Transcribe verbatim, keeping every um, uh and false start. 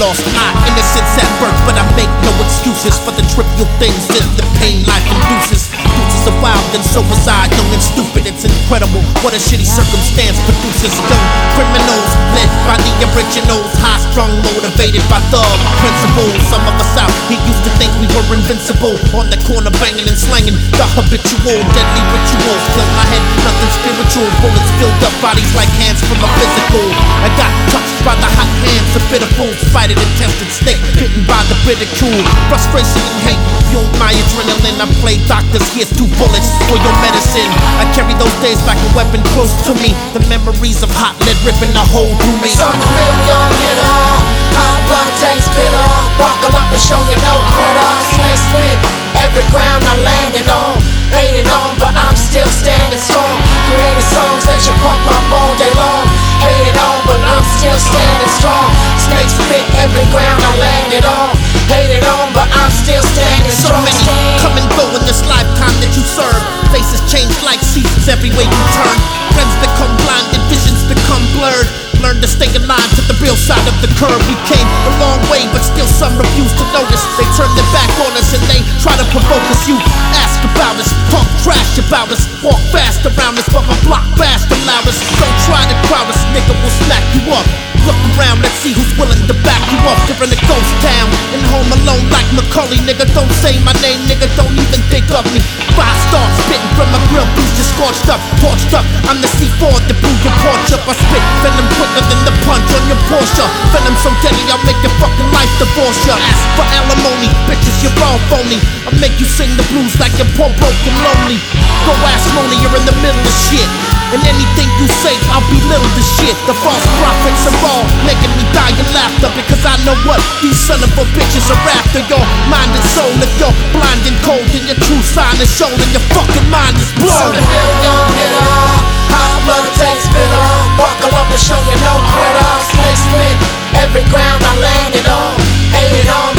lost my innocence at birth, but I make no excuses for the trivial things and the pain life induces. Deuces are wild and so was I, young and stupid. It's incredible what a shitty circumstance produces young criminals led by the originals, high strung, motivated by thug principles. Some of us out here used to think we were invincible, on the corner banging and slanging the habitual deadly rituals. Fill my head, nothing spiritual. Bullets filled up bodies like hands from a physical. I got touched by the hot hands of bitter fools, fighting a tempted snake, bitten by the ridicule. Frustration and hate fueled my adrenaline. I played doctors, here's two bullets for your medicine. I carry those days like a weapon close to me, the memories of hot lead ripping a hole through me. So real young hitter, hot blood tastes bitter. Buckle up and show you no quitter. Snake split every ground I landed on. Hated on, but I'm still standing strong. Creating songs that you pump up all day long. Hated on, but I'm still standing strong. Snake split every ground I landed on. Hated on, but I'm still standing So strong. many come and go in this lifetime that you serve. Faces change like seasons every way you turn. Friends become blinded, visions become blurred. Learn to stay alive to the real side of the curve. We came a long way, but still some refuse to notice. They turn their back on us and they try to provoke us. You ask about us, talk trash about us, walk fast around us, but my block fast the loudest. Don't try to crowd us, nigga, we'll smack you up. Look around, let's see who's willing to back you up. You're in a ghost town, and home alone like Macaulay. Nigga, don't say my name, nigga, don't even think of me. Five stars spitting from my grill, piece just scorched up, torched up. I'm the C four, the blue your porch up. I spit venom quicker than the punch on your Porsche. Venom so deadly, I'll make your fucking life divorce ya. Ask for alimony, bitches, you're all phony. I'll make you sing the blues like you're poor, broke and lonely. Go ask Mona, you're in the middle of shit. And anything you say, I'll belittle the shit. The false prophets are all making me die in laughter, because I know what these son of a bitches are after. Your mind and soul, if you're blind and cold, then your true sign is shown and your fucking mind is blown. So real young hitter, hot blood tastes bitter. Buckle up and show you no quitter. Snake split every ground I landed on. Hated on,